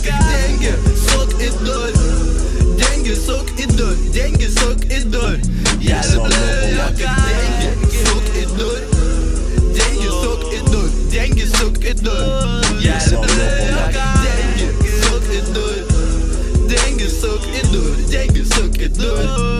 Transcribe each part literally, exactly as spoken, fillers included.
Деньги, сок и дурь. Деньги, сок и дурь. Деньги, сок и дурь. Я люблю ее как деньги, сок и дурь. Деньги, сок и дурь. Деньги, сок и дурь. Я люблю ее как деньги, сок и дурь. Деньги, сок и дурь. Деньги, сок и дурь.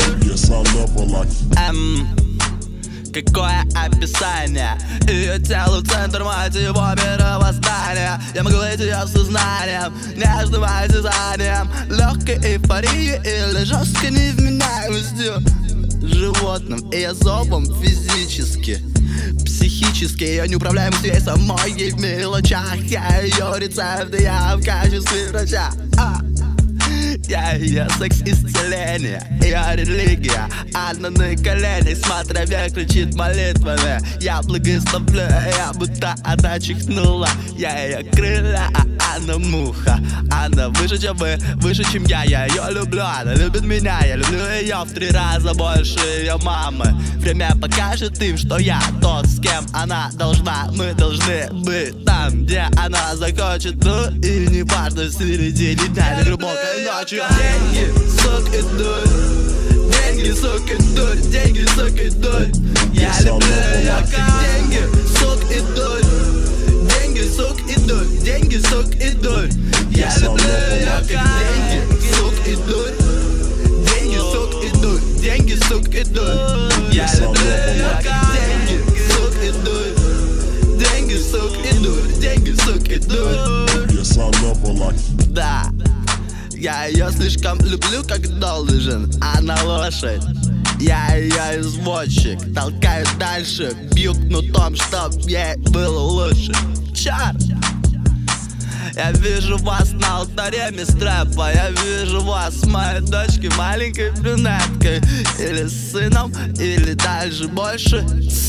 Эм, какое описание. Ее телу центр моего мировоздания. Я могу быть ее сознанием, нежным осязанием, легкой эйфорией или жесткой невменяемостью. Животным и зобом физически, психически. Ее неуправляемость ей самой, ей в мелочах. Я ее рецепты, я в качестве врача. а. Я ее секс-исцеление, ее религия. Она на коленях, смотря вверх, кричит молитвами. Я благословляю, я будто она чихнула. Я ее крылья, а она муха. Она выше, чем вы, выше, чем я. Я ее люблю, она любит меня. Я люблю ее в три раза больше ее мамы. Время покажет им, что я тот, с кем она должна. Мы должны быть там, где она захочет. Ну и не важно, в середине дня или глубокой ночи. Деньги, сок и дурь. Деньги, сок и дурь. Деньги, сок и дурь. Я люблю ее как деньги, сок и дурь. Деньги, сок и дурь. Деньги, сок и дурь. Я люблю ее как деньги, сок и дурь. Деньги, сок и дурь. Деньги, сок и дурь. Я люблю ее как деньги, сок и дурь. Деньги, сок и дурь. Деньги, сок и дурь. Да. Я ее слишком люблю, как должен. Она лошадь, я ее извозчик. Толкаю дальше, бью кнутом, чтоб ей было лучше. Чар! Я вижу вас на алтаре мистрэпа. Я вижу вас с моей дочкой, маленькой брюнеткой. Или с сыном, или даже больше.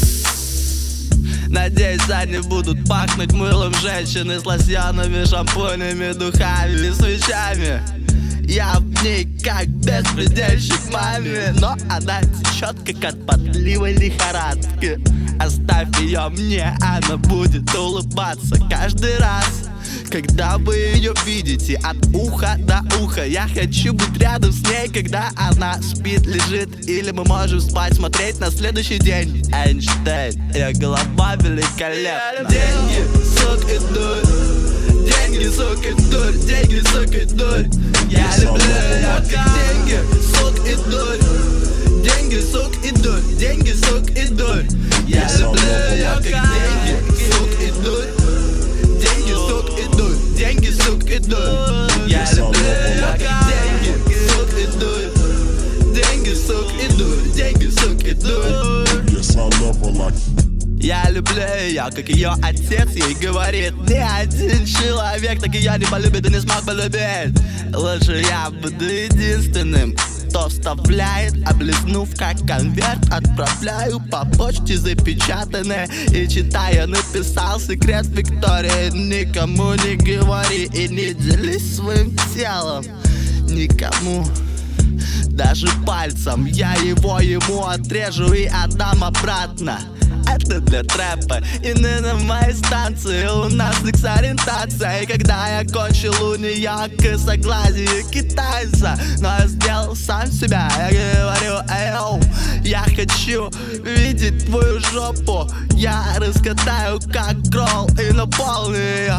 Надеюсь, они будут пахнуть мылом женщины с лосьонами, шампунями, духами и свечами. Я в ней как беспредельщик маме, но она течет, как от потливой лихорадки. Оставь ее мне, она будет улыбаться каждый раз, когда вы ее видите от уха до уха. Я хочу быть рядом с ней, когда она спит, лежит, или мы можем спать, смотреть на следующий день. Эйнштейн, ее голова великолепна. Деньги, сок и дурь. Деньги, сок и дурь. Деньги, сок и дурь. Я люблю ее как деньги, сок и дурь. Деньги, сок и дурь. Деньги, сок и дурь. Я люблю ее как деньги, сок и дурь. Деньги, сок и дурь. Деньги, сок и дурь. Я люблю ее как деньги, сок и дурь. Деньги, сок и дурь. Деньги, сок и дурь. Я люблю ее, как ее отец ей говорит. Ни один человек так ее не полюбит и не смог полюбить. Лучше я буду единственным, кто вставляет, облизнув как конверт. Отправляю по почте запечатанное и читая, написал секрет Виктории. Никому не говори и не делись своим телом. Никому, даже пальцем. Я его ему отрежу и отдам обратно. Это для трэпа. И на моей станции у нас секс-ориентация. И когда я кончил у нее косоглазие китайца, но я сделал сам себя. Я говорю, эйоу, я хочу видеть твою жопу. Я раскатаю как кролл и наполню ее.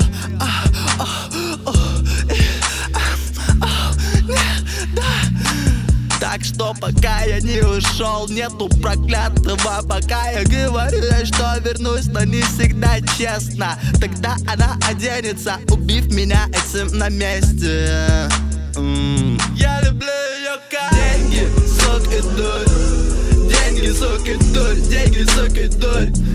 Так что пока я не ушел, нету проклятого. Пока я говорю, что вернусь, но не всегда честно. Тогда она оденется, убив меня этим на месте. mm. Я люблю ее как деньги, сок и дурь. Деньги, сок и дурь. Деньги, сок и дурь.